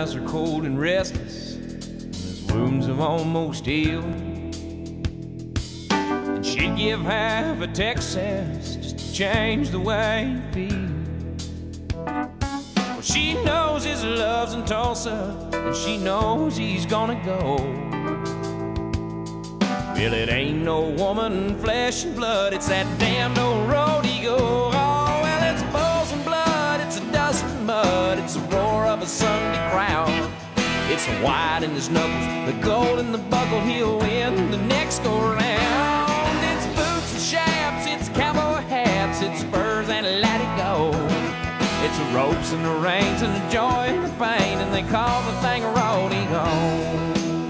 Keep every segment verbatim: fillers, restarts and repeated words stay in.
eyes are cold and restless, and his wounds have almost healed. And she'd give half a Texas just to change the way he feels. Well, she knows his love's in Tulsa, and she knows he's gonna go. Well, it ain't no woman, flesh and blood, it's that damned old rodeo. Oh, well, it's bulls and blood, it's a dust and mud, it's the roar of a Sunday crowd. It's the white in his knuckles, the gold in the buckle, he'll win the next go round. It's boots and chaps, it's cowboy hats, it's spurs and let it go. It's the ropes and the reins and the joy and the pain, and they call the thing a rodeo.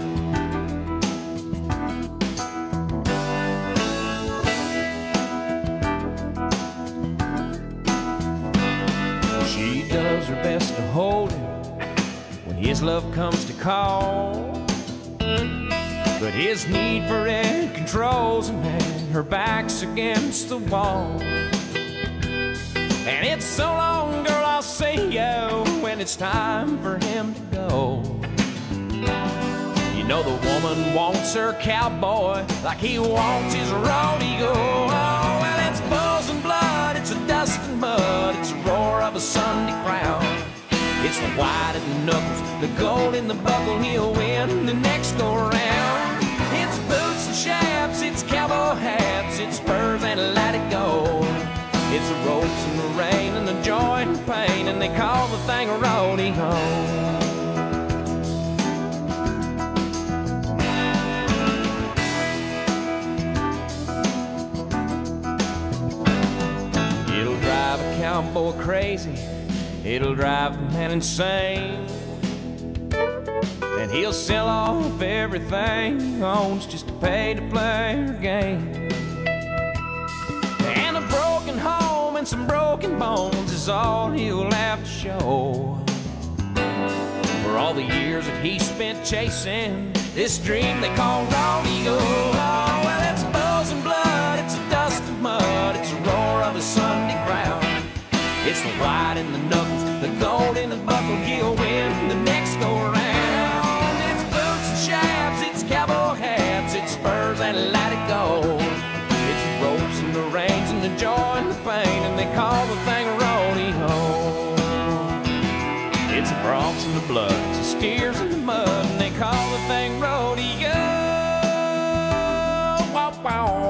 Does her best to hold him when his love comes to call, but his need for it controls him, and her back's against the wall. And it's so long, girl, I'll see you when it's time for him to go. You know the woman wants her cowboy like he wants his rodeo. Oh, well, it's bulls and blood, it's a dust and mud, it's a roar of a Sunday crowd. It's the white in the knuckles, the gold in the buckle, he'll win the next go round. It's boots and chaps, it's cowboy hats, it's spurs and let it go. It's the ropes and the rain and the joy and the pain, and they call the thing a rodeo. Cowboy crazy, it'll drive the man insane, and he'll sell off everything he owns just to pay to play her game. And a broken home and some broken bones is all he'll have to show for all the years that he spent chasing this dream they call rodeo. Oh, well, it's bulls and blood, it's a dust and mud, it's a roar of a Sunday crowd. It's the white in the knuckles, the gold in the buckle, he'll win the next go round. It's boots and chaps, it's cowboy hats, it's spurs and let it go. It's the ropes and the reins and the joy and the pain, and they call the thing a rodeo. It's the broncs and the blood, it's the steers and the mud, and they call the thing rodeo. Wow, wow.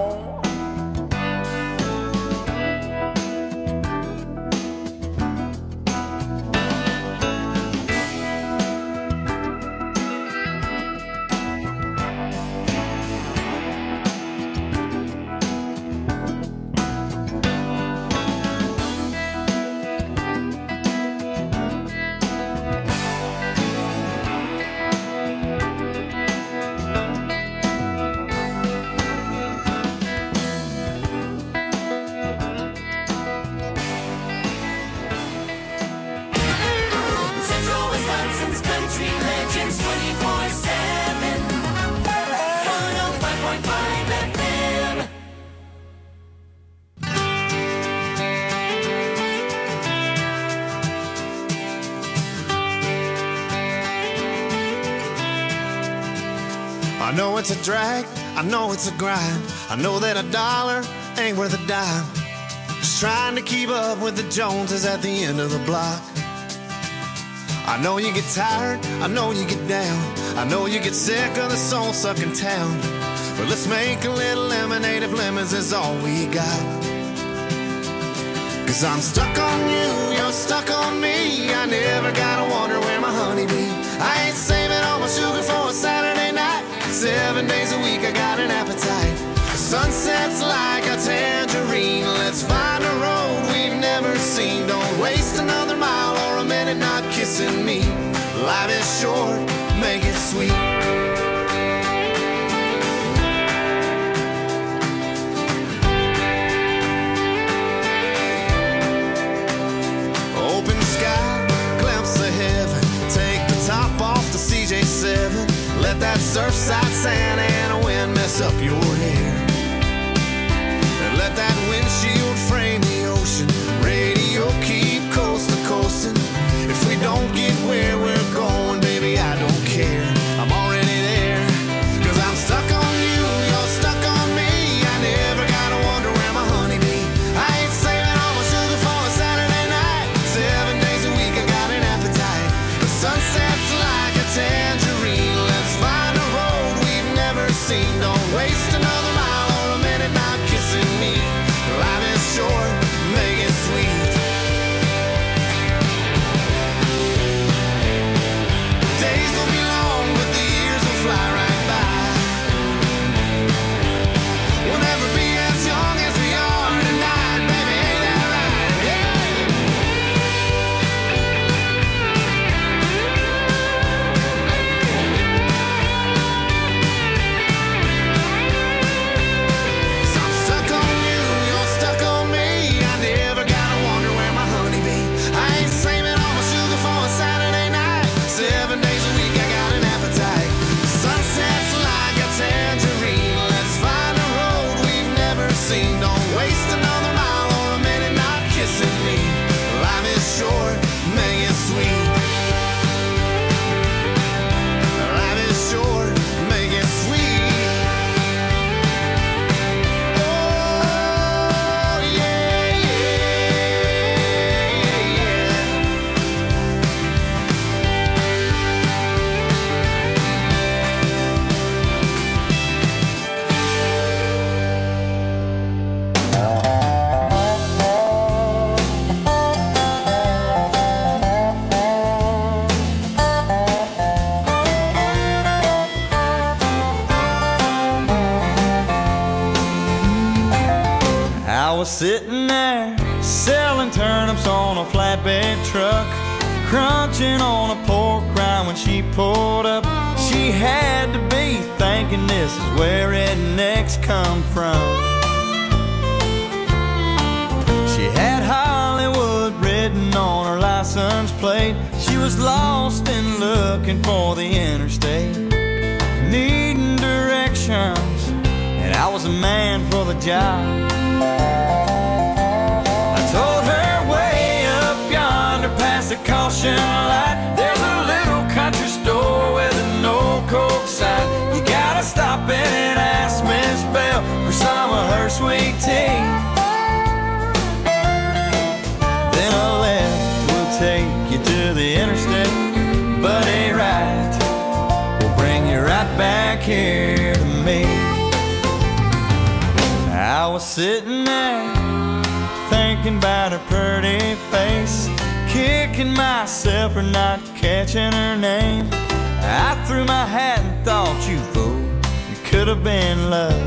I know it's a drag, I know it's a grind, I know that a dollar ain't worth a dime. Just trying to keep up with the Joneses at the end of the block. I know you get tired, I know you get down, I know you get sick of the soul-sucking town. But let's make a little lemonade if lemons is all we got. Cause I'm stuck on you, you're stuck on me, I never gotta wonder where my honey be. I ain't saving all my sugar for a Saturday night. Seven days a week I got an appetite. The sunset's like a tangerine. Let's find a road we've never seen. Don't waste another mile or a minute not kissing me. Life is short, make it sweet. Open sky, glimpse of heaven. Take the top off the C J seven. Let that surfside sand and a wind mess up your hair. And let that windshield frame the ocean. Radio keep coast to coasting. If we don't get where we're going, was sitting there selling turnips on a flatbed truck, crunching on a pork rind when she pulled up. She had to be thinking this is where rednecks come from. She had Hollywood written on her license plate. She was lost and looking for the interstate, needing directions, and I was a man for the job. I told her way up yonder past the caution light, there's a little country store with an old Coke sign. You gotta stop in and ask Miss Bell for some of her sweet tea. Then a left will take you to the interstate, but a right will bring you right back here to me. I was sitting there thinking about her pretty face, kicking myself for not catching her name. I threw my hat and thought, you fool, you could have been love.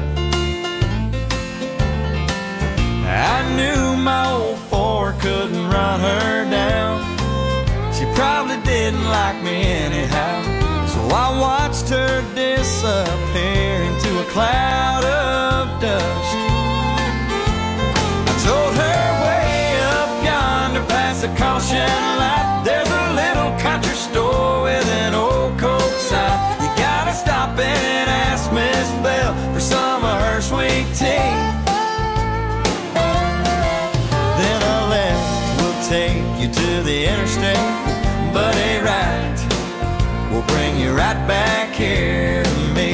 I knew my old Ford couldn't run her down. She probably didn't like me anyhow, so I watched her disappear into a cloud of dust. I told her way up yonder past the caution light, there's a little country store with an old Coke sign. You gotta stop in and ask Miss Bell for some of her sweet tea. Then a left will take you to the interstate, but a right will bring you right back here to me.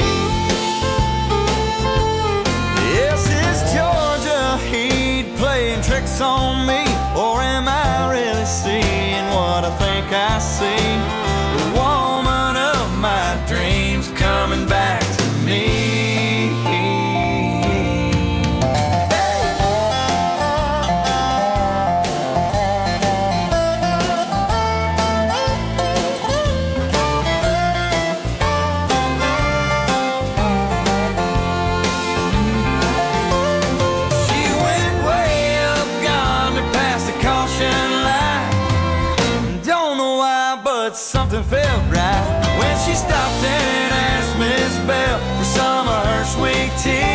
Yes, is Georgia Heat playing tricks on me, or am I really seeing what I think I see? The woman of my dreams coming back to me. Something felt right when she stopped and asked Miss Bell for some of her sweet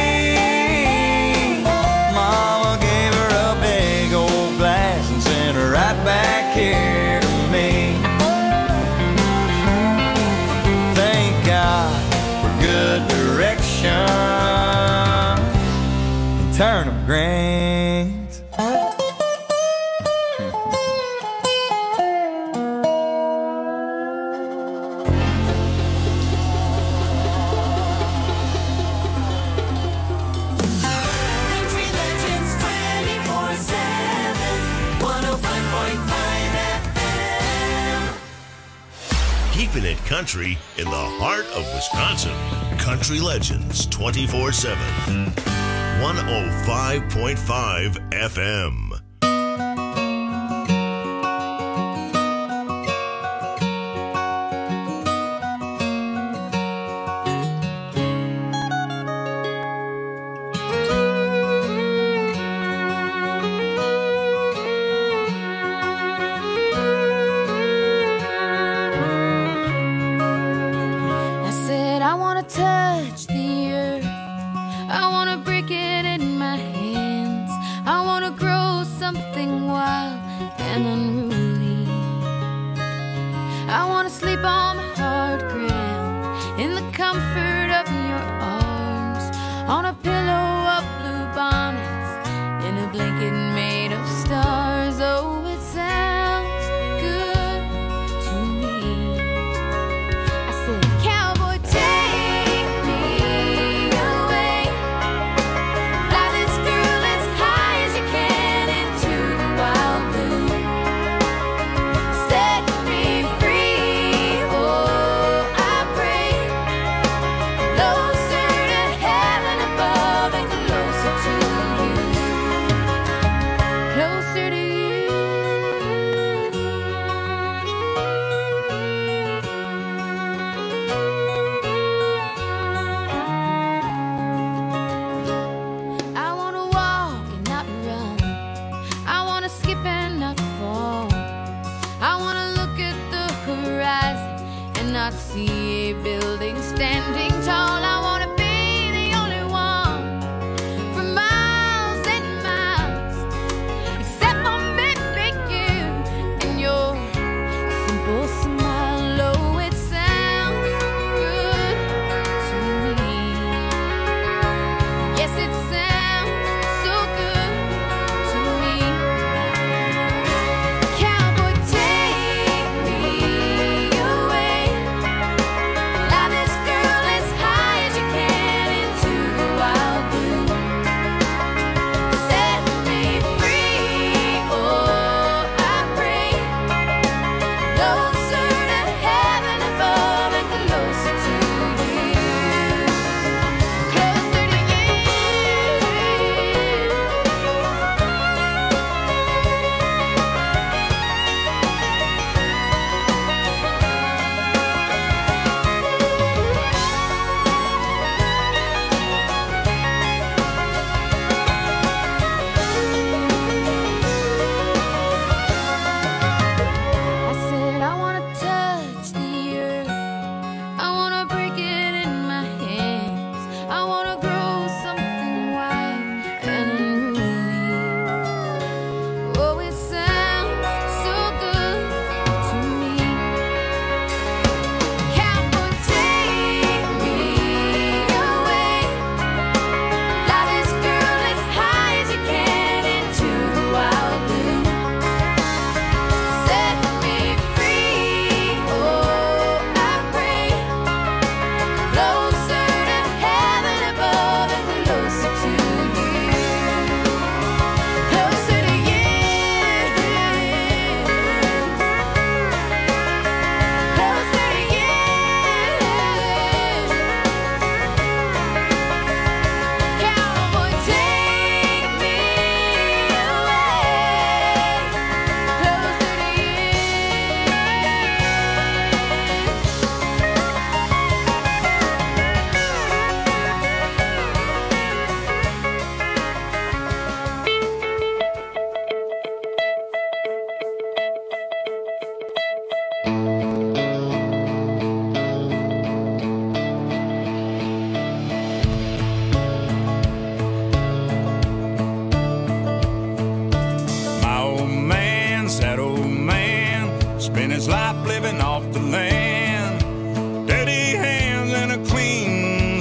tea. Mama gave her a big old glass and sent her right back here to me. Thank God for good direction and turnip greens. Keeping it country in the heart of Wisconsin. Country Legends twenty-four seven. one oh five point five F M.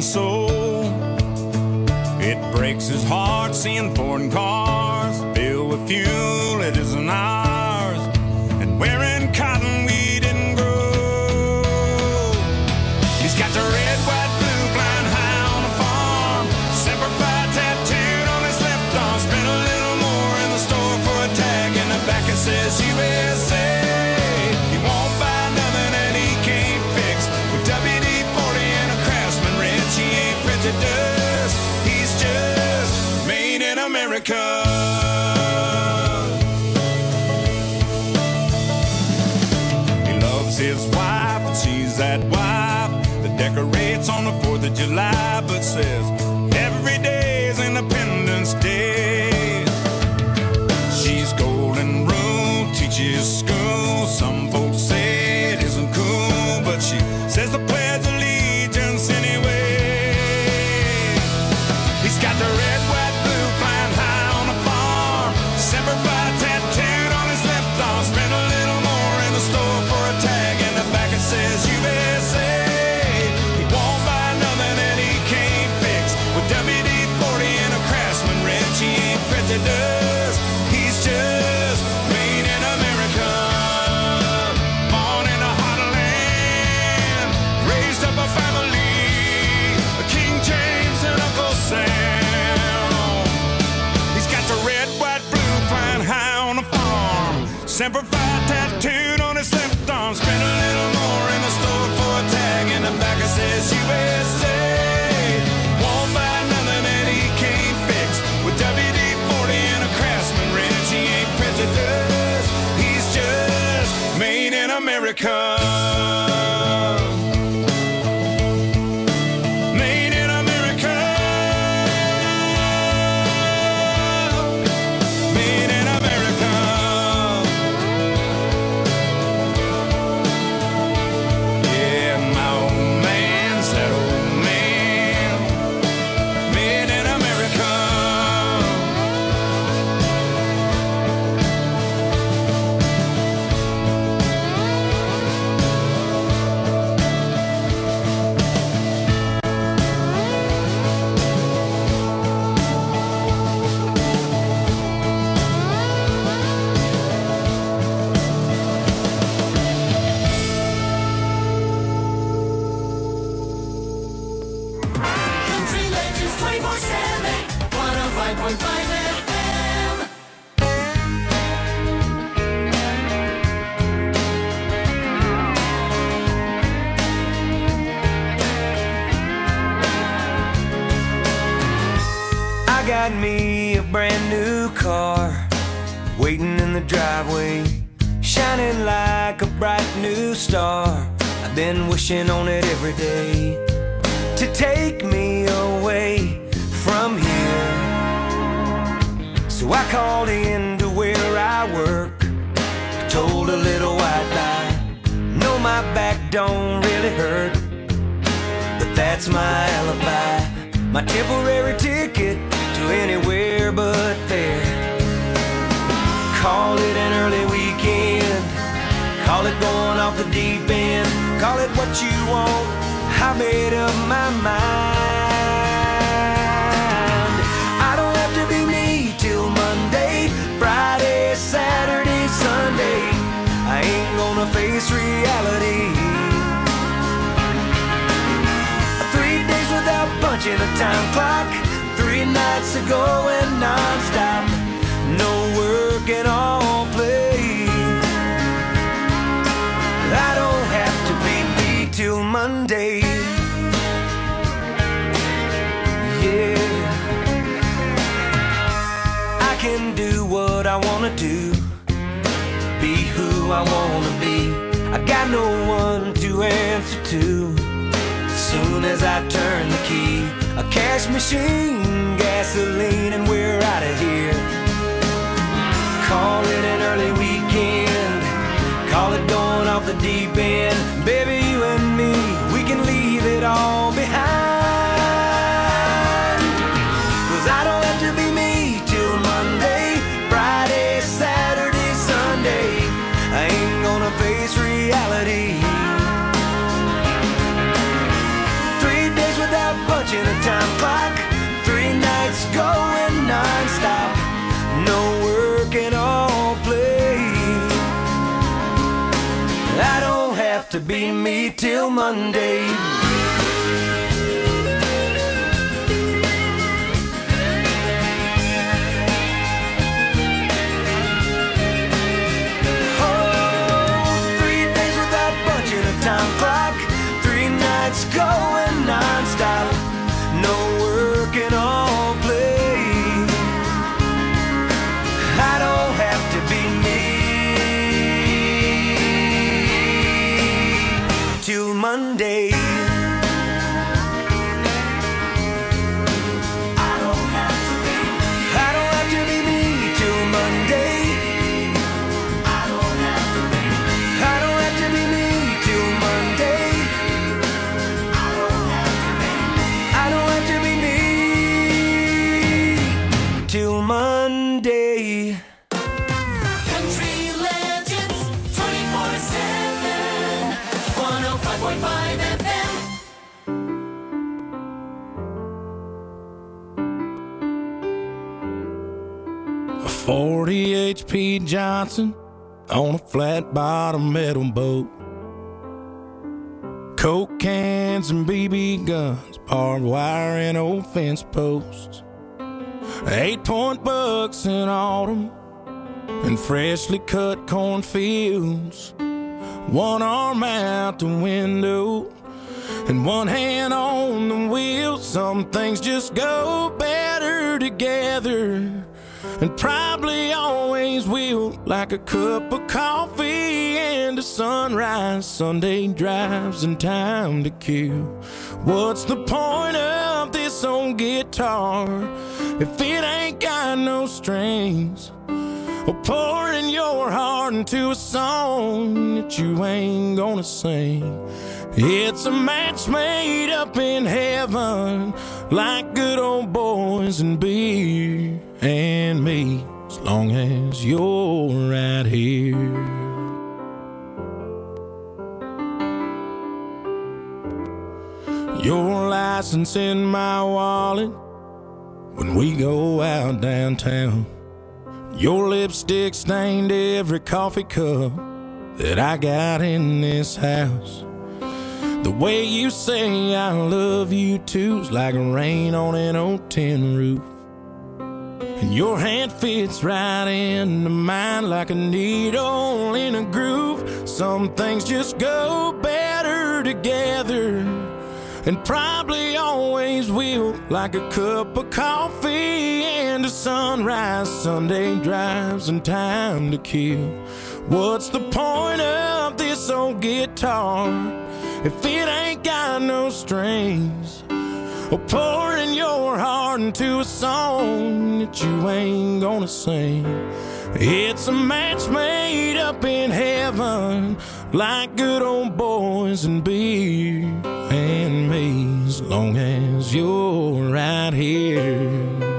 soul. It breaks his heart seeing foreign cars filled with fuel that isn't ours, and wearing cotton we didn't grow. He's got the red, white, blue flying high on the farm, Semper Fi tattooed on his left arm. Spent a little more in the store for a tag in the back that says U S A. He won't buy nothing that he can't fix. With W D forty and a Craftsman wrench, he ain't prejudiced. He's just made in America. He loves his wife, and she's that wife that decorates on the fourth of July, but says every day is Independence Day. She's golden rule, teaches school. Some folks say it isn't cool, but she says the Pledge of Allegiance anyway. He's got the red, white, blue flying high on the farm, Semper Fi tattooed on his left arm. Spent a little more in the store for a tag in the back that says U S A. He won't buy nothing that he can't fix. With W D forty and a Craftsman wrench, he ain't prejudiced. He's just made in America. Born in a hot land, raised up a family, King James and Uncle Sam. He's got the red, white, blue flying high on the farm, Semper Fi tattooed on his left arm. Spent a little more in the store for a tag in the back that says U S A. Won't buy nothing that he can't fix. With W D forty and a Craftsman wrench, he ain't prejudiced. He's just made in America. Made in America. Made in America. Yeah, my old man's that old man. Made in America. Country Legends twenty-four seven, one oh five point five F M. I got me a brand new car waiting in the driveway, shining like a bright new star. I've been wishing on it every day to take me away from here. So I called in to where I work, told a little white lie. No, my back don't really hurt, but that's my alibi, my temporary ticket to anywhere but there. Call it an early weekend, call it going off the deep end, call it what you want, I made up my mind. I don't have to be me till Monday, Friday, Saturday, Sunday. I ain't gonna face reality. Three days without punching a time clock, three nights of going non-stop, no work and all play. I don't have to be me till Monday. Yeah, I can do what I wanna do, be who I wanna be. I got no one to answer to. Soon as I turn the key, a cash machine, gasoline, and we're out of here. Call it an early weekend, call it going off the deep end. Baby, you and me, we can leave it all behind. 'Cause I don't have to be me till Monday, Friday, Saturday, Sunday. I ain't gonna face reality. Three days without punch be me till Monday. Going non-stop, no work and all play. I don't have to be me till Monday. I don't have to be I don't have to be me till Monday. I don't have to be I don't have to be me till Monday. Till Monday. Country Legends twenty-four seven, one oh five point five F M. A forty H P Johnson on a flat bottom metal boat. Coke cans and B B guns, barbed wire and old fence posts. Eight-point bucks in autumn and freshly cut cornfields. One arm out the window and one hand on the wheel. Some things just go better together, and probably always will, like a cup of coffee and a sunrise, Sunday drives and time to kill. What's the point of this old guitar if it ain't got no strings? Or pouring your heart into a song that you ain't gonna sing. It's a match made up in heaven, like good old boys and beer and me, as long as you're right here. Your license in my wallet when we go out downtown. Your lipstick stained every coffee cup that I got in this house. The way you say I love you too's like rain on an old tin roof. And your hand fits right into mine like a needle in a groove. Some things just go better together, and probably always will, like a cup of coffee and a sunrise, Sunday drives and time to kill. What's the point of this old guitar if it ain't got no strings? Or pouring your heart into a song that you ain't gonna sing. It's a match made up in heaven, like good old boys and beer and me, as long as you're right here.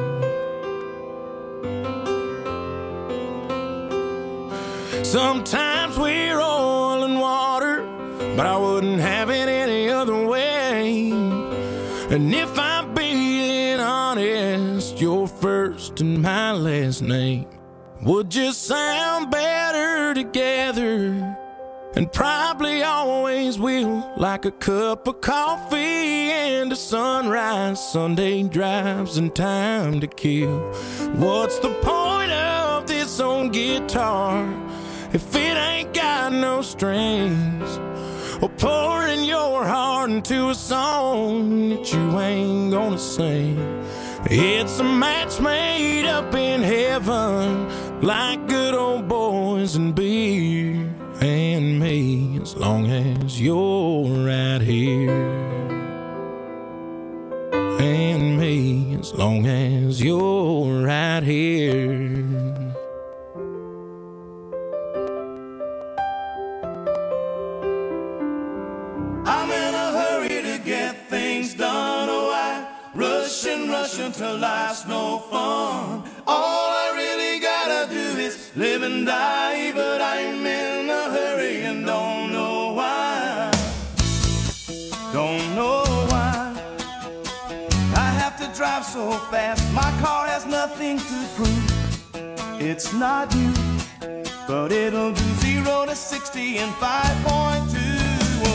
Sometimes we're oil and water, but I wouldn't have it any other way. And if I'm being honest, your first and my last name would just sound better together, and probably always will, like a cup of coffee and a sunrise, Sunday drives and time to kill. What's the point of this old guitar if it ain't got no strings? Or pouring your heart into a song that you ain't gonna sing. It's a match made up in heaven, like good old boys and beer and me, as long as you're right here. And me, as long as you're right here. I'm in a hurry to get things done. Oh, I rush and rush until life's no fun. All I really gotta do is live and die, but I'm in a hurry and don't know why. Don't know why I have to drive so fast. My car has nothing to prove. It's not new, but it'll do zero to sixty in five point two.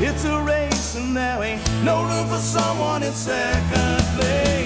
It's a race and there ain't no room for someone in second place.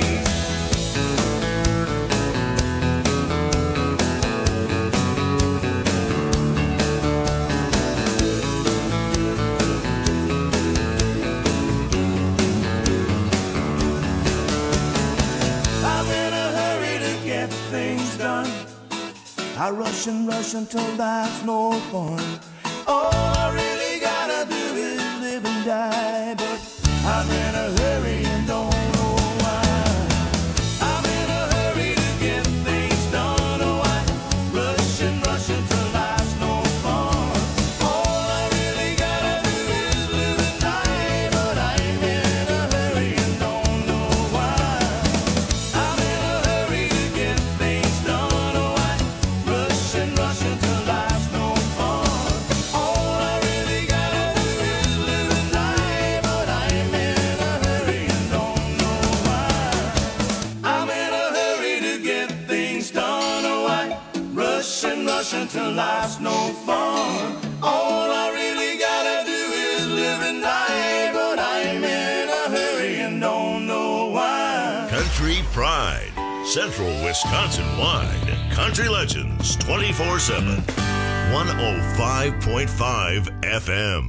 I rush and rush until there's no fun. All I really gotta do is live and die, but I'm in a hurry and don't know why. I'm in a hurry to get things done. Oh, I rush and rush until there's no fun. All I really gotta do is live and die, but I'm in a hurry and don't know why. I'm in a hurry to get things done. Oh, I rush and rush until life's no fun. All I really gotta do is live and die, but I'm in a hurry and don't know why. I'm in a hurry to get things done. Oh, I rush and rush until life's no fun. All I really gotta do is live and die, but I'm in a hurry and don't know why. Country Pride, Central Wisconsin wide. Country Legends twenty-four seven. one oh five point five F M.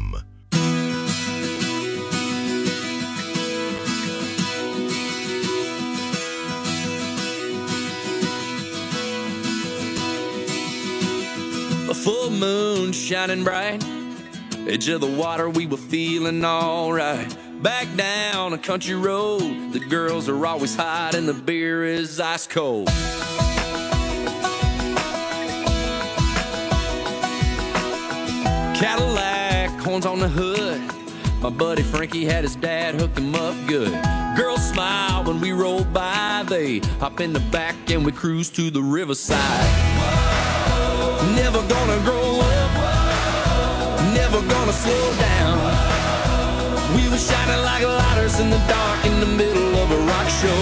A full moon shining bright, edge of the water, we were feeling alright. Back down a country road, the girls are always hot and the beer is ice cold. Cadillac, horns on the hood, my buddy Frankie had his dad hook him up good. Girls smile when we roll by, they hop in the back and we cruise to the riverside. Never gonna grow up, never gonna slow down. We were shining like lighters in the dark in the middle of a rock show.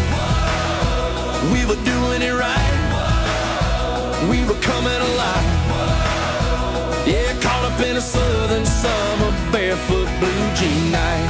We were doing it right, we were coming alive. Yeah, caught up in a southern summer, barefoot blue jean night.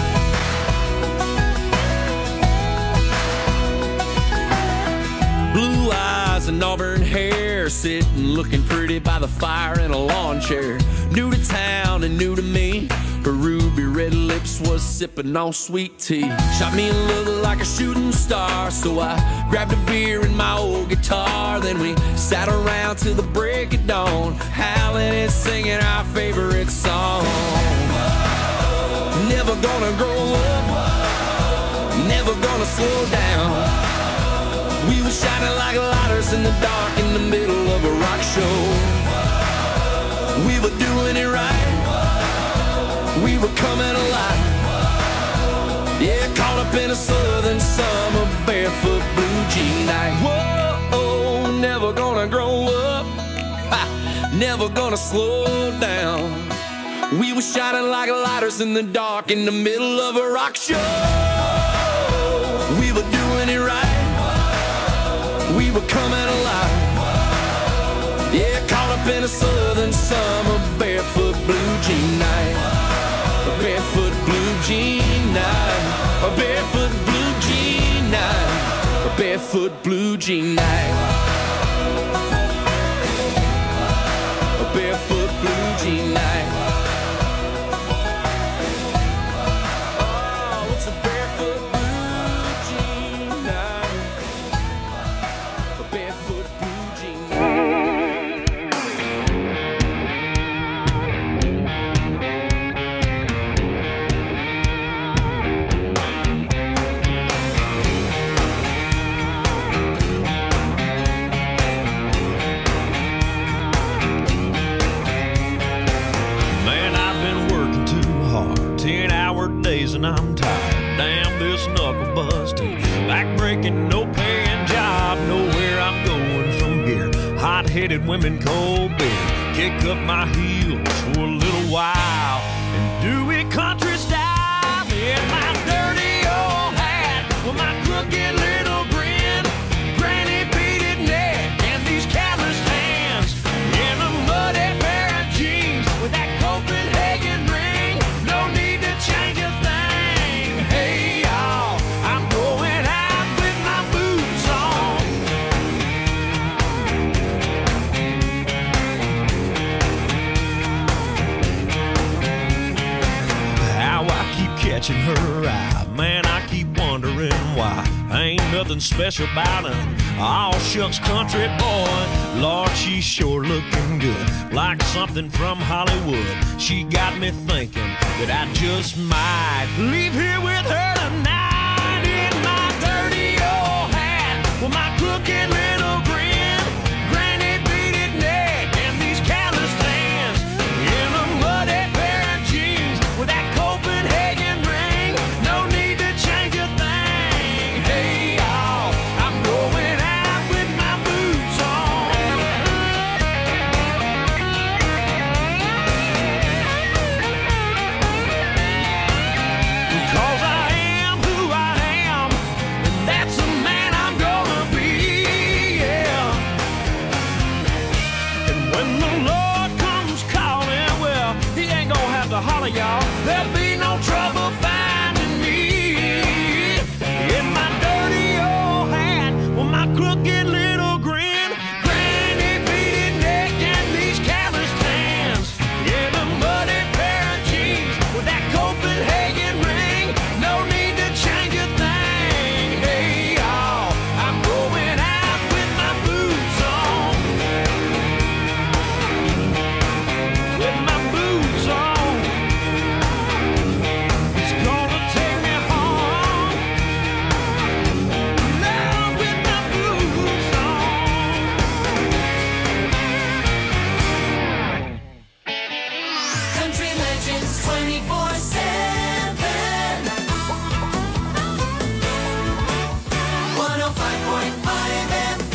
Blue eyes and auburn hair, sitting looking pretty by the fire in a lawn chair. New to town and new to me, her ruby red lips was sipping on sweet tea. Shot me a look like a shooting star, so I grabbed a beer and my old guitar. Then we sat around till the break of dawn, howling and singing our favorite song. Never gonna grow up, never gonna slow down. We were shining like lighters in the dark in the middle of a rock show. We were doing it right, we were coming alive. Yeah, caught up in a southern summer, barefoot blue jean night. Whoa, never gonna grow up, ha, never gonna slow down. We were shining like lighters in the dark in the middle of a rock show. We were doing it right, we were coming alive. Yeah, caught up in a southern summer, barefoot blue jean night. A barefoot blue jean night. A barefoot blue jean night. A barefoot blue jean night. A barefoot blue jean night. Oh, it's a barefoot blue jean night. A barefoot blue jean night. And I'm tired, damn this knuckle busting, back-breaking, no paying job, nowhere I'm going from here. Hot-headed women, cold beer, kick up my heels for a little while and do it country style. In my dirty old hat with my crooked little grin, granny beaded neck and these calloused hands, in a muddy pair of jeans with that Copenhagen ring. No need to nothing special about him. All shucks country boy, Lord, she's sure looking good, like something from Hollywood. She got me thinking that I just might leave here with her tonight in my dirty old hat with my crooked little grin, granny beaded neck, and these calloused hands in a muddy pair of jeans with that Copenhagen ring. No need to change a thing. Hey, y'all, I'm going out with my boots on. Because I am who I am, and that's the man I'm gonna be, yeah. And when the Lord comes calling, well, he ain't gonna have to holler, y'all. There'll be no trouble finding me in my dirty old hat with my crooked little grin, granny beaded neck, and these calloused hands in a muddy pair of jeans with that Copenhagen ring. No need to change a thing. Hey, y'all, I'm going out with my boots on. With my boots on. It's gonna take me home. Now with my boots on. Country Legends twenty-four seven. one oh five point five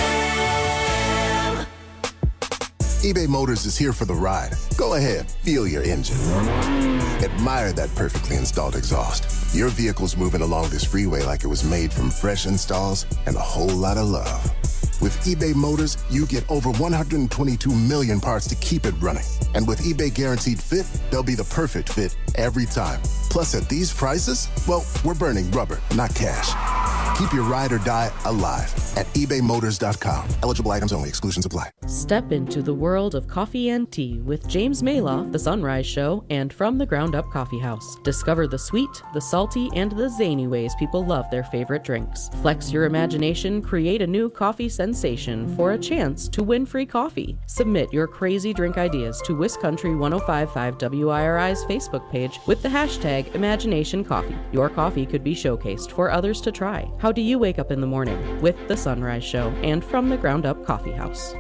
F M. eBay Motors is here for the ride. Go ahead, feel your engine. Admire that perfectly installed exhaust. Your vehicle's moving along this freeway like it was made from fresh installs and a whole lot of love. With eBay Motors, you get over one hundred twenty-two million parts to keep it running. And with eBay Guaranteed Fit, they'll be the perfect fit every time. Plus, at these prices, well, we're burning rubber, not cash. Keep your ride or die alive at ebay motors dot com. Eligible items only. Exclusions apply. Step into the world of coffee and tea with James Maloff, The Sunrise Show, and From the Ground Up Coffee House. Discover the sweet, the salty, and the zany ways people love their favorite drinks. Flex your imagination, create a new coffee sensation for a chance to win free coffee. Submit your crazy drink ideas to WisCountry ten fifty-five W I R I's Facebook page with the hashtag Imagination Coffee. Your coffee could be showcased for others to try. How do you wake up in the morning? With The Sunrise Show and From the Ground Up Coffee House.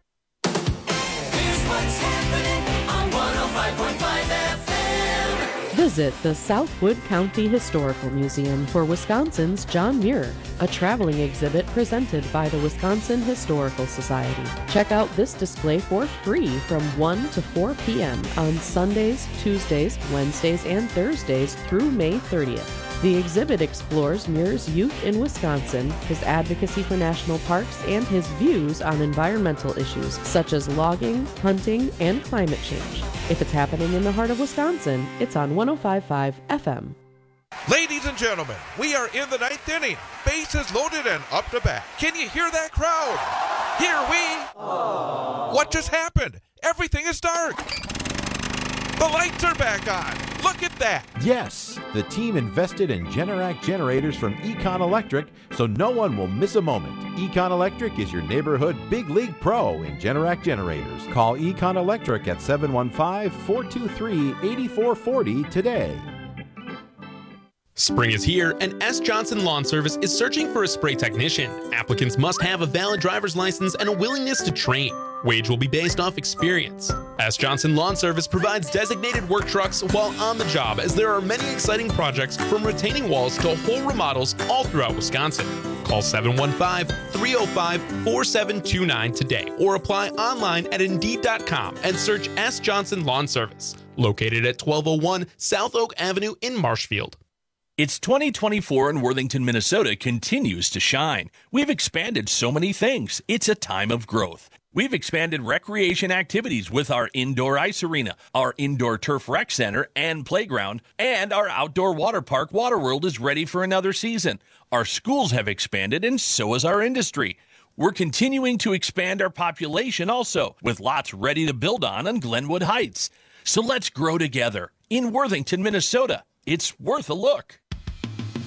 Here's what's happening on one oh five point five F M. Visit the Southwood County Historical Museum for Wisconsin's John Muir, a traveling exhibit presented by the Wisconsin Historical Society. Check out this display for free from one to four p.m. on Sundays, Tuesdays, Wednesdays, and Thursdays through May thirtieth. The exhibit explores Muir's youth in Wisconsin, his advocacy for national parks, and his views on environmental issues such as logging, hunting, and climate change. If it's happening in the heart of Wisconsin, it's on ten fifty-five F M. Ladies and gentlemen, we are in the ninth inning. Bases loaded and up to bat. Can you hear that crowd? Here we... Aww. What just happened? Everything is dark. The lights are back on. Look at that. Yes, the team invested in Generac generators from Econ Electric, so no one will miss a moment. Econ Electric is your neighborhood big league pro in Generac generators. Call Econ Electric at seven one five, four two three, eight four four zero today. Spring is here, and S. Johnson Lawn Service is searching for a spray technician. Applicants must have a valid driver's license and a willingness to train. Wage will be based off experience. S. Johnson Lawn Service provides designated work trucks while on the job, as there are many exciting projects from retaining walls to whole remodels all throughout Wisconsin. Call seven one five, three oh five, four seven two nine today or apply online at Indeed dot com and search S. Johnson Lawn Service, located at twelve oh one South Oak Avenue in Marshfield. It's twenty twenty-four and Worthington, Minnesota continues to shine. We've expanded so many things. It's a time of growth. We've expanded recreation activities with our indoor ice arena, our indoor turf rec center and playground, and our outdoor water park Waterworld is ready for another season. Our schools have expanded, and so has our industry. We're continuing to expand our population also, with lots ready to build on on Glenwood Heights. So let's grow together in Worthington, Minnesota. It's worth a look.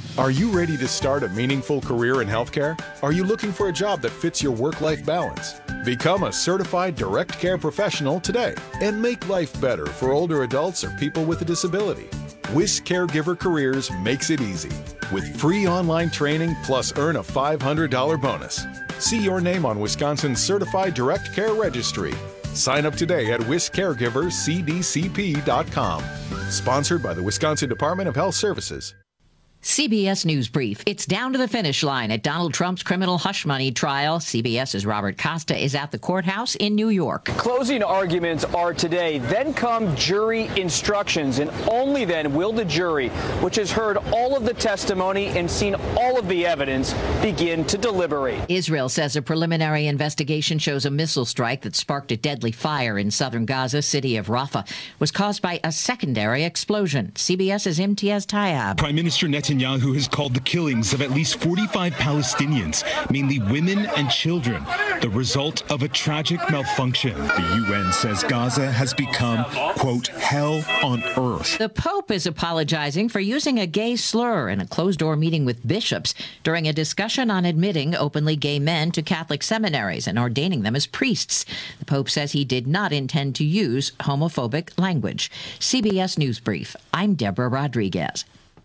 Are you ready to start a meaningful career in healthcare? Are you looking for a job that fits your work-life balance? Become a certified direct care professional today and make life better for older adults or people with a disability. WIS Caregiver Careers makes it easy with free online training plus earn a five hundred dollars bonus. See your name on Wisconsin's Certified Direct Care Registry. Sign up today at wis caregiver c d c p dot com. Sponsored by the Wisconsin Department of Health Services. C B S News Brief. It's down to the finish line at Donald Trump's criminal hush money trial. CBS's Robert Costa is at the courthouse in New York. Closing arguments are today. Then come jury instructions, and only then will the jury, which has heard all of the testimony and seen all of the evidence, begin to deliberate. Israel says a preliminary investigation shows a missile strike that sparked a deadly fire in southern Gaza city of Rafah was caused by a secondary explosion. CBS's Imtiaz Tayab. Prime Minister Netanyahu Netanyahu has called the killings of at least forty-five Palestinians, mainly women and children, the result of a tragic malfunction. The U N says Gaza has become, quote, hell on earth. The Pope is apologizing for using a gay slur in a closed-door meeting with bishops during a discussion on admitting openly gay men to Catholic seminaries and ordaining them as priests. The Pope says he did not intend to use homophobic language. C B S News Brief. I'm Deborah Rodriguez.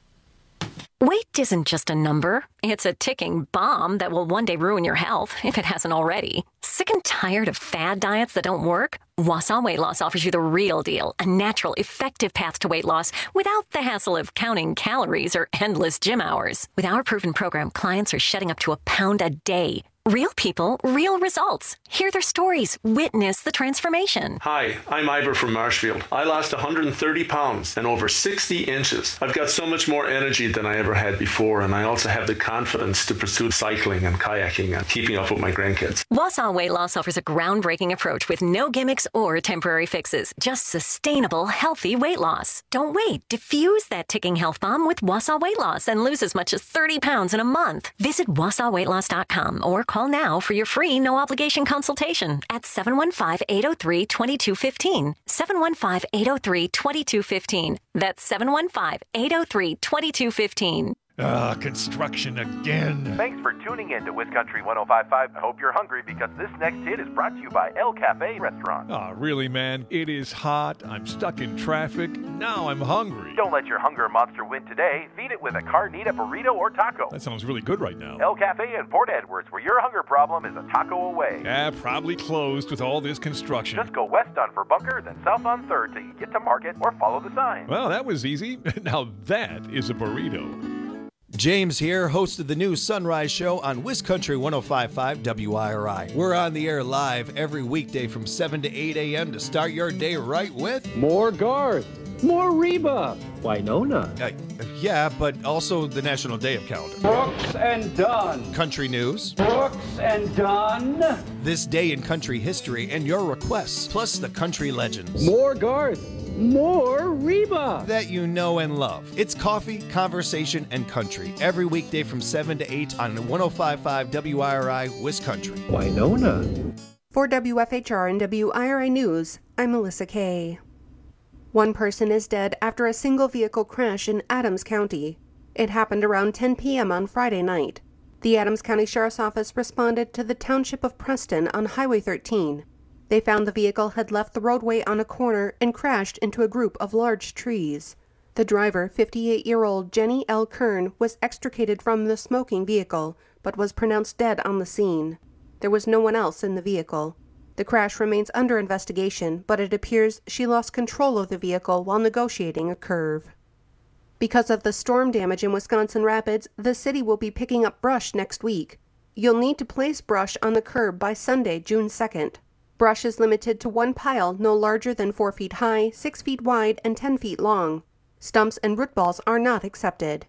Weight isn't just a number. It's a ticking bomb that will one day ruin your health, if it hasn't already. Sick and tired of fad diets that don't work? Wausau Weight Loss offers you the real deal, a natural, effective path to weight loss without the hassle of counting calories or endless gym hours. With our proven program, clients are shedding up to a pound a day. Real people, real results. Hear their stories. Witness the transformation. Hi, I'm Ivor from Marshfield. I lost one hundred thirty pounds and over sixty inches. I've got so much more energy than I ever had before, and I also have the confidence to pursue cycling and kayaking and keeping up with my grandkids. Wausau Weight Loss offers a groundbreaking approach with no gimmicks or temporary fixes. Just sustainable, healthy weight loss. Don't wait. Diffuse that ticking health bomb with Wausau Weight Loss and lose as much as thirty pounds in a month. Visit wausau weight loss dot com or call now for your free no-obligation consultation at seven one five, eight oh three, two two one five. seven one five, eight oh three, two two one five. That's seven one five, eight oh three, two two one five. Ah, construction again. Thanks for tuning in to WisCountry one oh five point five. I hope you're hungry because this next hit is brought to you by El Cafe Restaurant. Ah, really, man? It is hot. I'm stuck in traffic. Now I'm hungry. Don't let your hunger monster win today. Feed it with a carnita burrito or taco. That sounds really good right now. El Cafe in Port Edwards, where your hunger problem is a taco away. Yeah, probably closed with all this construction. Just go west on Furbunker, then south on third till you get to Market, or follow the sign. Well, that was easy. Now that is a burrito. James here, host of the new Sunrise Show on WisCountry one oh five point five W I R I. We're on the air live every weekday from seven to eight a.m. to start your day right with... More Garth, more Reba, Winona. Uh, yeah, but also the National Day of Calendar. Brooks and Dunn. Country news. Brooks and Dunn. This day in country history and your requests, plus the country legends. More Garth. More Reba that you know and love. It's coffee, conversation, and country every weekday from seven to eight on one oh five point five W I R I WisCountry. Winona. For W F H R and W I R I News, I'm Melissa Kay. One person is dead after a single vehicle crash in Adams County. It happened around ten p.m. on Friday night. The Adams County Sheriff's Office responded to the township of Preston on Highway thirteen. They found the vehicle had left the roadway on a corner and crashed into a group of large trees. The driver, fifty-eight-year-old Jenny L. Kern, was extricated from the smoking vehicle, but was pronounced dead on the scene. There was no one else in the vehicle. The crash remains under investigation, but it appears she lost control of the vehicle while negotiating a curve. Because of the storm damage in Wisconsin Rapids, the city will be picking up brush next week. You'll need to place brush on the curb by Sunday, June second. Brush is limited to one pile no larger than four feet high, six feet wide, and ten feet long. Stumps and root balls are not accepted.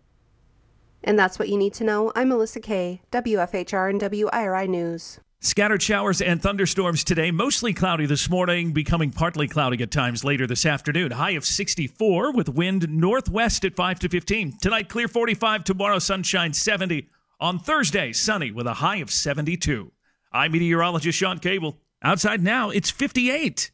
And that's what you need to know. I'm Melissa Kay, W F H R and W I R I News. Scattered showers and thunderstorms today. Mostly cloudy this morning, becoming partly cloudy at times later this afternoon. High of sixty-four with wind northwest at five to fifteen. Tonight, clear forty-five. Tomorrow, sunshine seventy. On Thursday, sunny with a high of seventy-two. I'm meteorologist Sean Cable. Outside now, it's fifty-eight.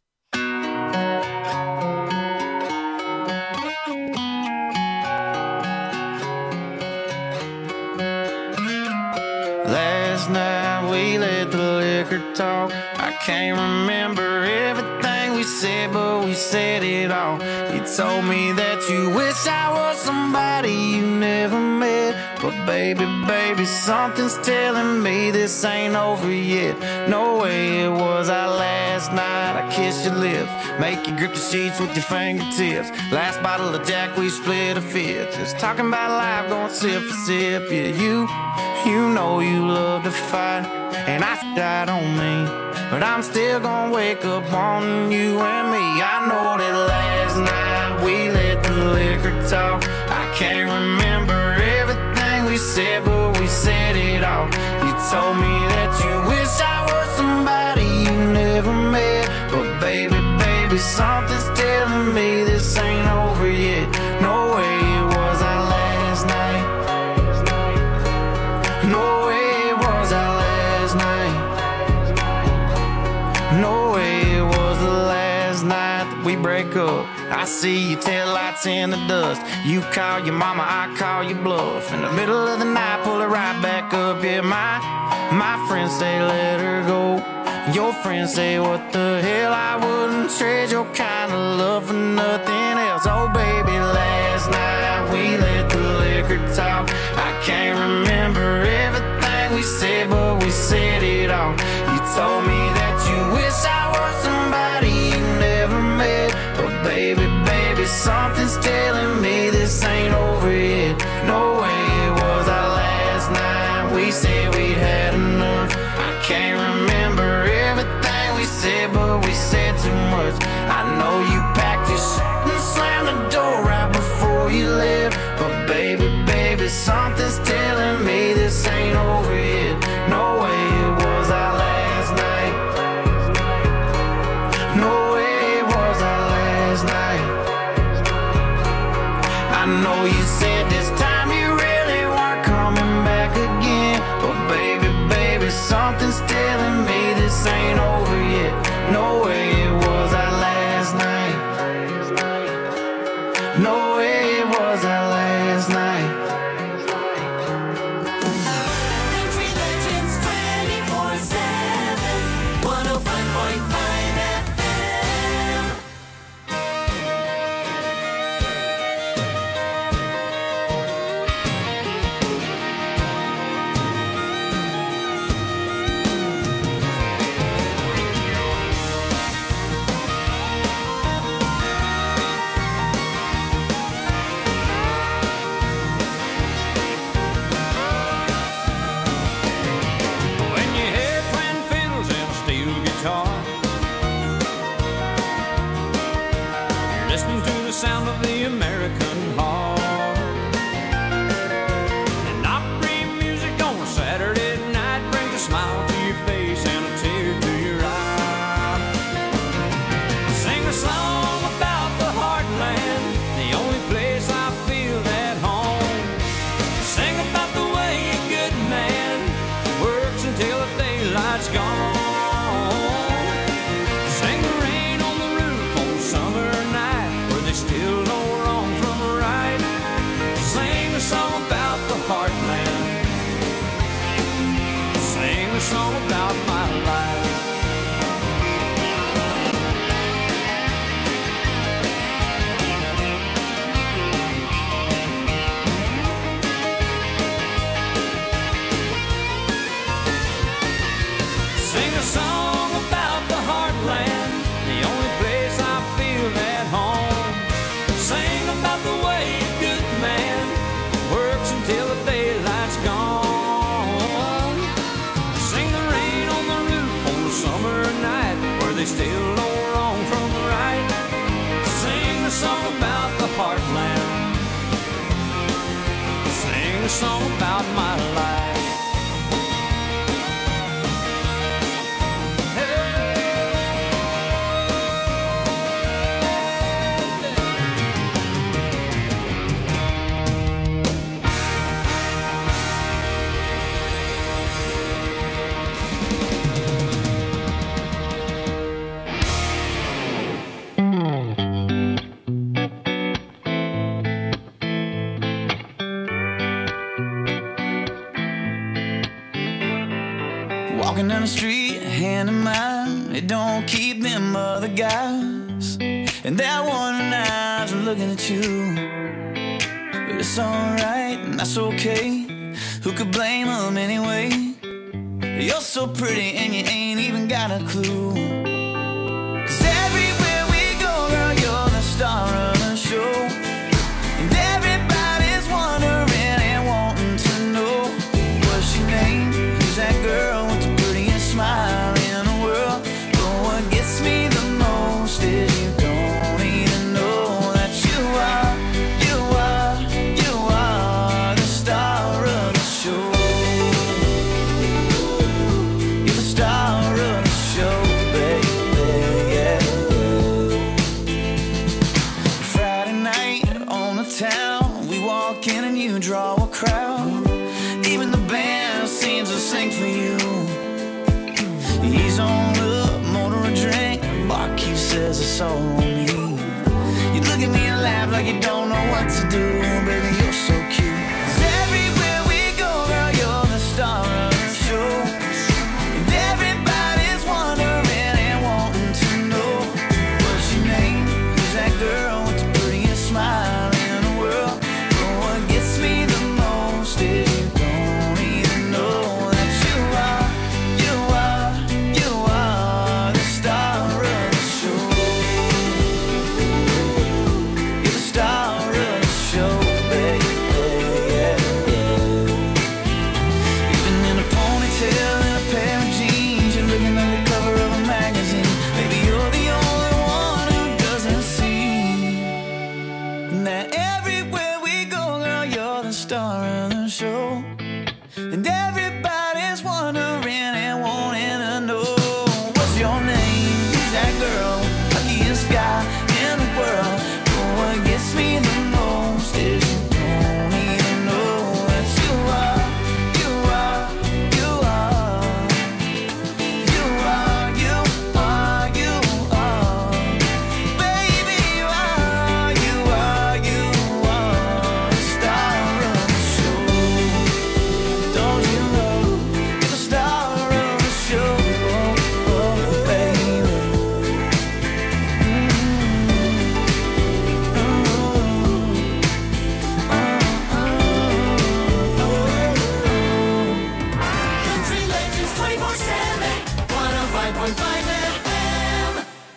we let the liquor talk. I can't remember everything we said, but we said it all. You told me that you wish I was somebody you never met. But baby, baby, something's telling me this ain't over yet. No way it was our last night. I kissed your lips, make you grip the sheets with your fingertips. Last bottle of Jack, we split a fifth. Just talking about life, going sip for sip. Yeah, you, you know you love to fight, and I died on me, but I'm still gonna wake up wanting you and me. I know that last night we let the liquor talk. I can't remember everything we said, but we said it all. You told me that you wish I was somebody you never met. But baby, baby, something's telling me this ain't over yet. No way it was our last night. No way it was our last night. No way it was the last night that we break up. I see your taillights in the dust. You call your mama, I call your bluff. In the middle of the night, pull it right back up. Yeah, my, my friends say let her go. Your friends say what the hell, I wouldn't trade your kind of love for nothing else. Oh baby, last night we let the liquor talk. I can't remember everything we said, but we said it all. You told me that you wish I was somebody you never met. But baby, baby, something's telling me this ain't over yet. No way it was our last night. We said we'd had enough. I can't remember everything we said, but we said too much. I know you packed your shit and slammed the door right before you left. But baby, baby, something's telling me this ain't over yet. No way it was our last night. No way it was our last night. I know you said this time you really weren't coming back again. But baby, baby, something's telling me this ain't over yet. No way it was our last night. No way it was our last night. Country Legends twenty-four seven, one oh five point five F M. When you hear twin fiddles and a steel guitar, you're listening to the sound of the American heart. And Opry music on a Saturday night brings a smile to your face and a tear to your eye. Sing a song about the heartland, the only place I feel at home. Sing about the way a good man works until the daylight's gone. Sing the rain on the roof on a summer night where they still know wrong from right. Sing a song about the heartland. Sing a song about my life. Sing a song about the heartland, the only place I feel at home. Sing about the way a good man works until the daylight's gone. Sing the rain on the roof on a summer night where they still know wrong from right. Sing a song about the heartland. Sing a song about my life. Walking down the street, hand in mine, it don't keep them other guys. And that one eyes are looking at you. But it's alright, and that's okay. Who could blame them anyway? You're so pretty and you ain't even got a clue. Cause everywhere we go, girl, you're the star of the show. And everybody's wondering and wanting to know, what's your name? Who's that girl with the prettiest smile in the world? But what gets me the most is you don't even know that you are, you are, you are the star of the show. You're the star of the show, baby, yeah. Friday night on the town, we walk in and you draw a crowd. Even the band seems to sing for you. He's on up, motor a drink. Barkeep says it's all on me. You look at me and laugh like you don't know what to do. Baby, you're so cute. 'Cause everywhere we go, girl, you're the star of the show. And everybody's wondering and wanting to know, what's your name? Who's that girl with the prettiest smile in the world? But what gets me the most is you don't even know that you are, you are, you are the star of the show. You're the star of the show, baby, yeah, yeah. Even in a ponytail and a pair of jeans, you're looking like the cover of a magazine. Baby, you're the only one who doesn't see that everywhere we go, girl, you're the star of the show. And everybody's wondering and wanting to know, what's your name? Who's that girl? Luckiest guy in the world. But what gets me the most is you don't even know that you are, you are, you are, you are, you are, you are. Baby, you are, you are, you are the star of the show. Don't you know you're the star of the show, oh, oh, baby. Country Legends twenty-four seven, one oh five point five F M.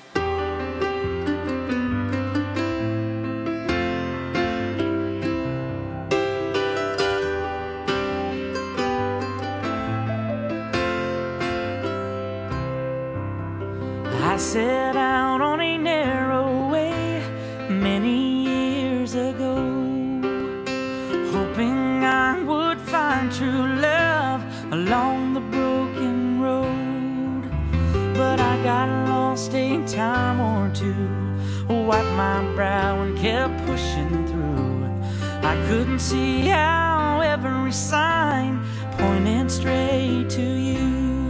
I set out on a narrow way many years ago, hoping I would find true love along the broken road. But I got lost a time or two, wiped my brow and kept pushing through. I couldn't see how every sign pointed straight to you.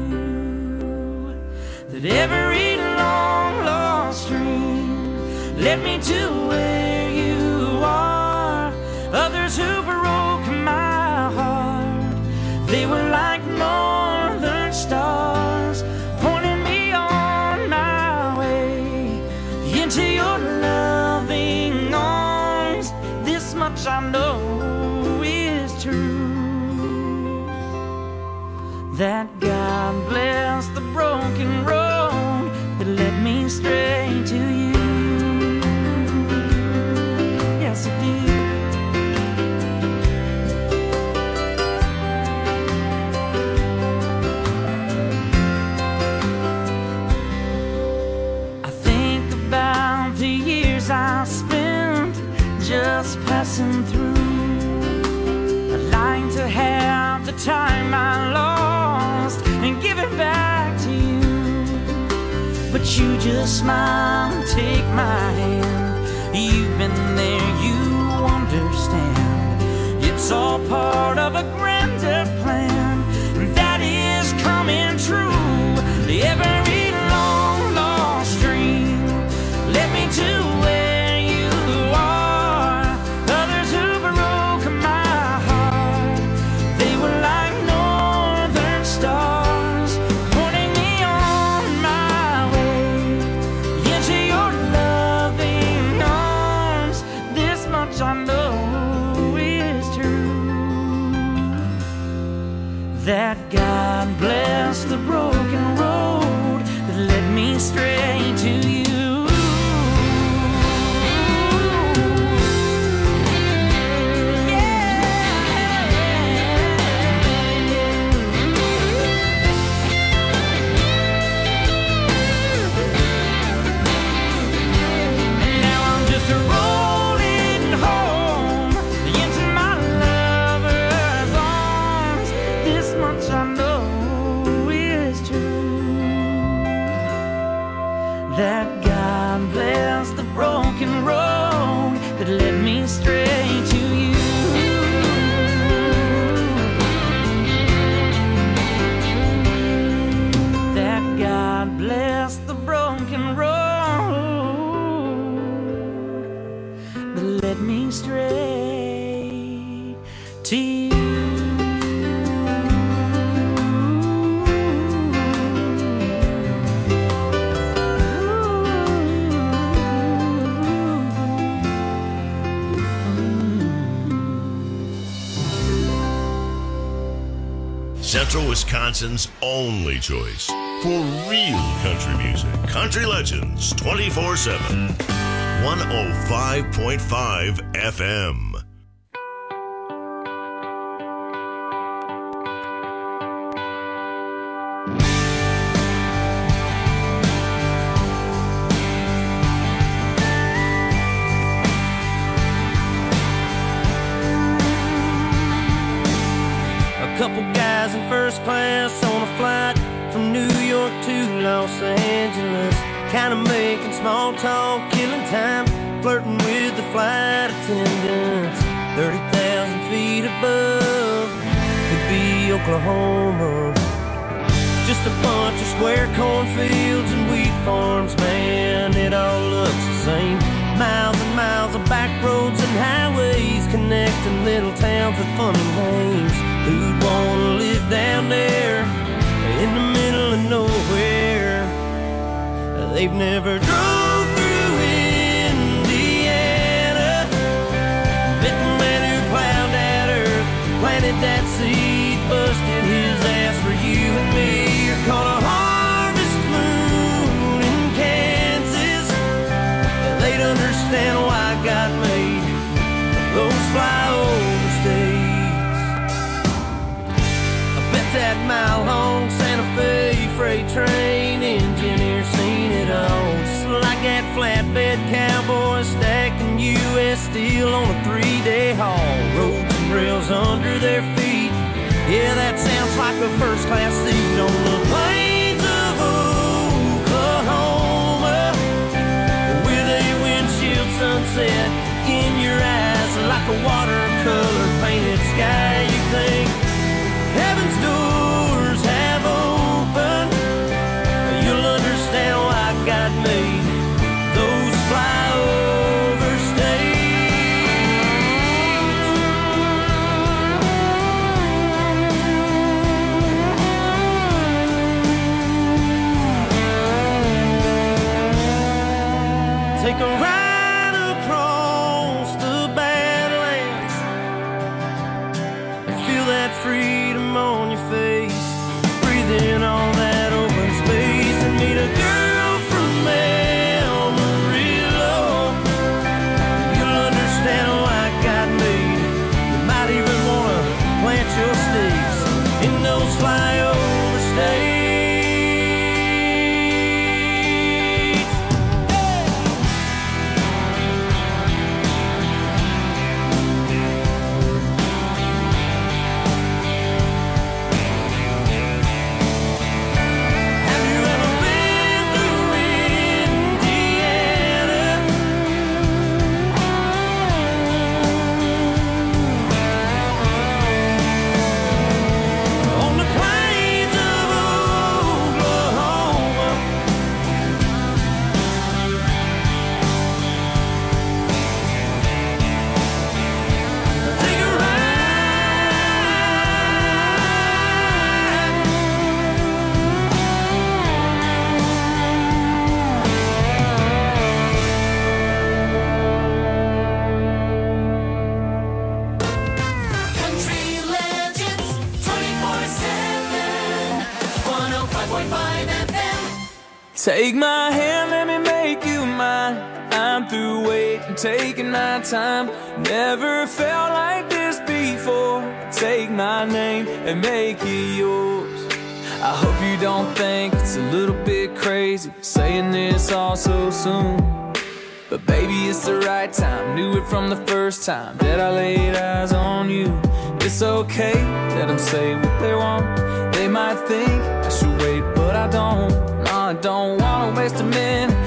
That every long lost dream led me to where you are. Others who broke my heart, they were like northern stars, pointing me on my way into your loving arms. This much I know is true, that God bless the broken road that led me straight to you. Yes, it did. I think about the years I spent just passing through. I'd like to have the time I lost and give it back to you. But you just smile and take my hand. You've been there, you understand. It's all part of a grander plan that is coming true. Every long lost dream led me to where you are. Others who broke my heart, they were like northern stars, that God bless the broken road that led me straight to you. That God bless the broken road that led me straight to you. Central Wisconsin's only choice for real country music. Country Legends twenty-four seven. one oh five point five F M. Couple guys in first class on a flight from New York to Los Angeles, kind of making small talk, killing time, flirting with the flight attendants. thirty thousand feet above could be Oklahoma. Just a bunch of square cornfields and wheat farms, man, it all looks the same. Miles and miles of back roads and highways connecting little towns with funny names. Who'd wanna live down there in the middle of nowhere? They've never drove through Indiana, met the man who plowed that earth, planted that seed, busted his ass for you and me. You're caught a harvest moon in Kansas. They'd understand why God made those flyover states. That mile-long Santa Fe freight train engineer seen it all. Just like that flatbed cowboy stacking U S steel on a three-day haul. Roads and rails under their feet. Yeah, that sounds like a first-class seat on the plains of Oklahoma, with a windshield sunset in your eyes like a watercolor painted sky. You think heaven's doors have opened, you'll understand why God made those flyover states. Take a ride across the Badlands and feel that freedom on your face, breathe in all that open space, and meet a girl from Amarillo. You'll understand why God made you might even want to plant your stakes in those flyover states. Take my hand, let me make you mine. I'm through waiting, taking my time. Never felt like this before. Take my name and make it yours. I hope you don't think it's a little bit crazy saying this all so soon. But baby, it's the right time. Knew it from the first time that I laid eyes on you. It's okay, let them say what they want. They might think I should wait, but I don't. No, I don't wanna waste a minute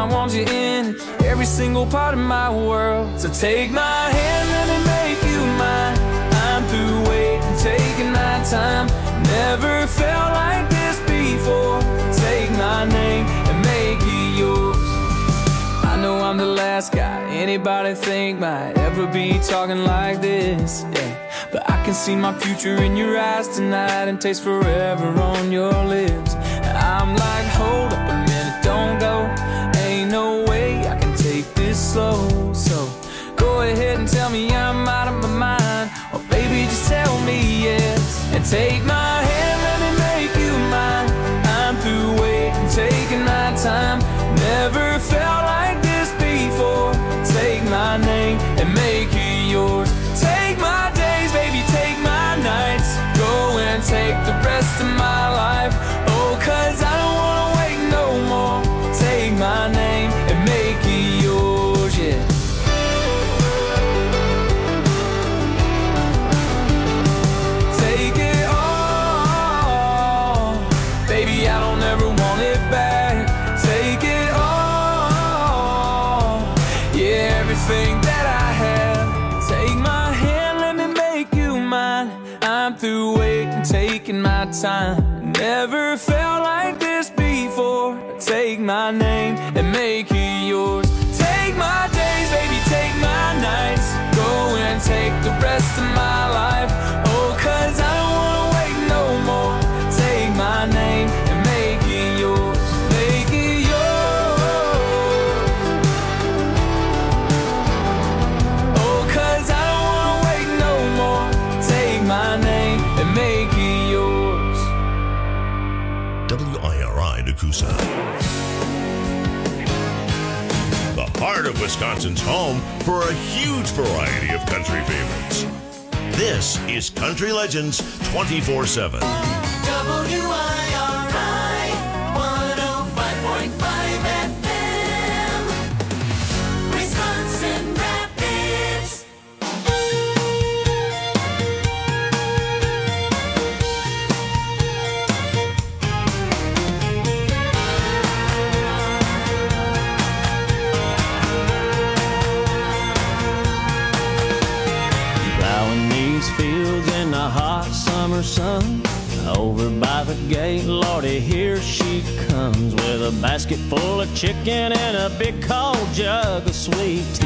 I want you in every single part of my world. So take my hand, let me make you mine. I'm through waiting, taking my time. Never felt like this before. Take my name and make it yours. I know I'm the last guy anybody think might ever be talking like this, yeah. But I can see my future in your eyes tonight and taste forever on your lips. I'm like, hold up a minute, don't go. Ain't no way I can take this slow. So go ahead and tell me I'm out of my mind, or baby just tell me yes. And take my hand, let me make you mine. I'm through waiting, taking my time. Never felt like this before. Take my name and make it yours. Take my days, baby, take my nights. Go and take the rest of my life. Oh, cause I don't wanna wait no more. Take my name and make it yours, yeah. Take it all, baby, I don't ever want it back. Take it all, yeah, everything that I have. Take my hand, let me make you mine. I'm through waiting, taking my time. Never felt like this before. Take my name and make it yours. Take my days, baby, take my nights. Go and take the rest of my life. Oh, cause I don't wanna wait no more. Take my name and make it yours. Make it yours. Oh, cause I don't wanna wait no more. Take my name and make it yours. W I R I Nakusa. The heart of Wisconsin's home for a huge variety of country favorites. This is Country Legends twenty-four seven. W I R I one oh five point five F M, Wisconsin Rapids. Plowing these fields in the hot summer sun. Over by the gate, Lordy, here she comes with a basket full of chicken and a big cold jug of sweet tea.